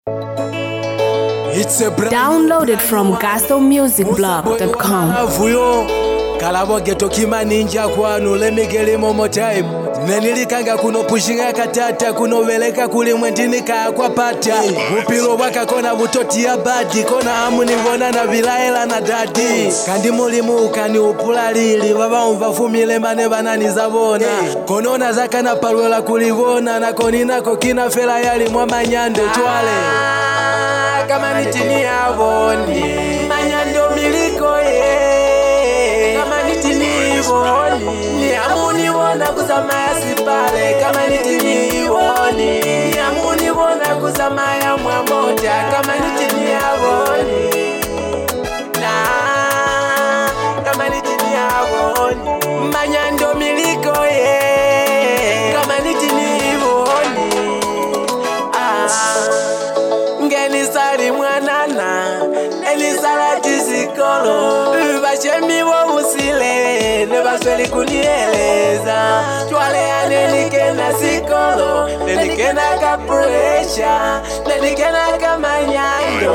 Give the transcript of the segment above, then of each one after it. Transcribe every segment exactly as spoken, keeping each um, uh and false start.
It's a Downloaded from gospel music blog dot com. Kalabo geto kima ninja kwanu let me get him one more time. Nenilikanga kuno pushinga katata kuno weleka kuli mwendini kaa kwa pata. Upilo waka kona butoti ya badi kona amuni vona na vilaela na dadi. Kandi mulimu ukani upula lili baba umvafumile mane banani zabona. Konona zaka na palwela kulivona na konina kokina fela yali mwa manyando twale. Kama nitini avoni manyando miliko ye kama nitini voni ni amuni wona kuzamaya sipale kama nitini voni ni amuni wona kuzamaya mwamoja kama nitini avoni na kama nitini avoni manyando miliko ye kama nitini voni ah ngeni sari mwanana neni salati sikolo bashemi wo musile ne basweli kunieleza twale aneni kena sikolo neni kena kapuresha neni kena kamanyando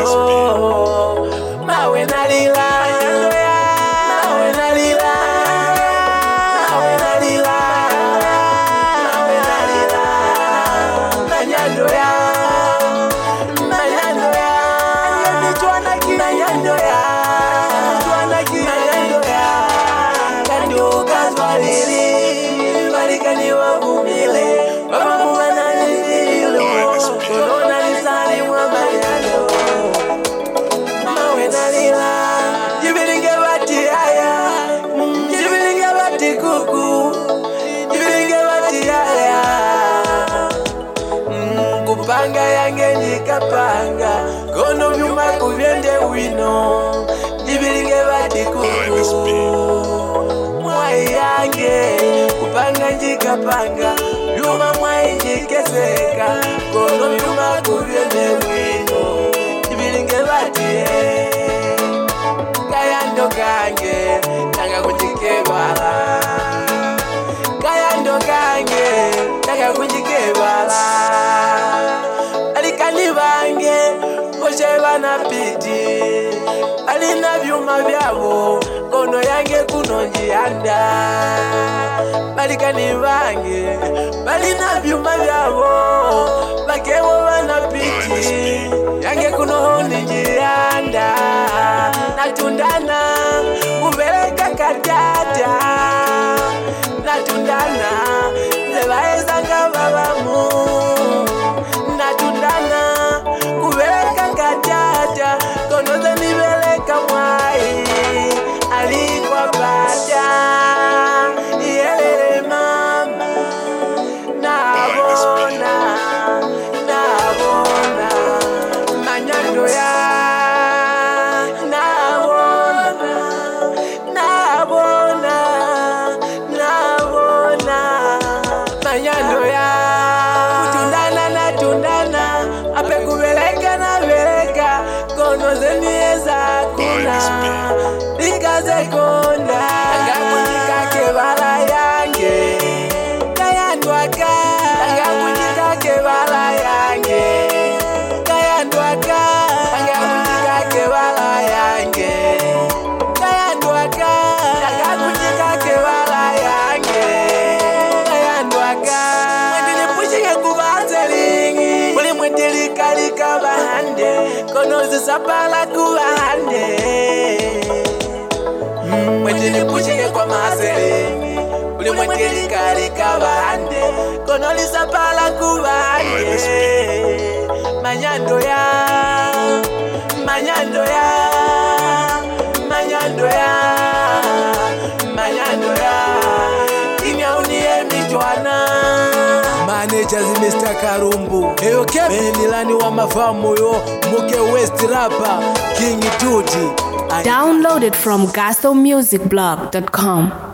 mawe nalila mawe nalila mawe nalila mawe nalila manyando ya Kupanga yange nikapanga kono vyuma kuvyende wino Jibiringe bati kuku mwai yange kupanga njikapanga vyuma mwai njikeseka kono vyuma kuvyende wino Jibiringe bati kayando kange nanga kuchikebala kayando kange nanga kuchikebala Alikani bange Oje bana piti Alina vyuma vyabo Kono yange kuno njianda Alikani bange Alina vyuma vyabo Bakewo bana piti Yange kuno hondi njianda Natundana Ubeleka katata Natundana Zebaeza ngababamu Natundana kubeleka katata konoza nibeleka mwai alikwa pata yelele mama nabona nabona manyando ya nabona nabona nabona manyando ya Ape kubeleka na beleka Kono zenieza kuna Ikaze konda Anga kujika kebala yange Kayandwaka Anga kujika kebala yange Kayandwaka Anga kujika kebala yange Kayandwaka Anga kujika kebala yange Kayandwaka Mwendini pushike kubazelingi Mwendili kalika bahande Kono zisapala kuhande Mwendili pushike kwa maselingi Uli mwendili kalika bahande Kono lisapala kuhande Manyando ya Manyando ya Manyando ya Manyando ya Inya unie michwana Managers Mister Karumbu Eyo Benilani wa mafamu yo Muke West Rapper King Tuti Downloaded from gospel music blog dot com.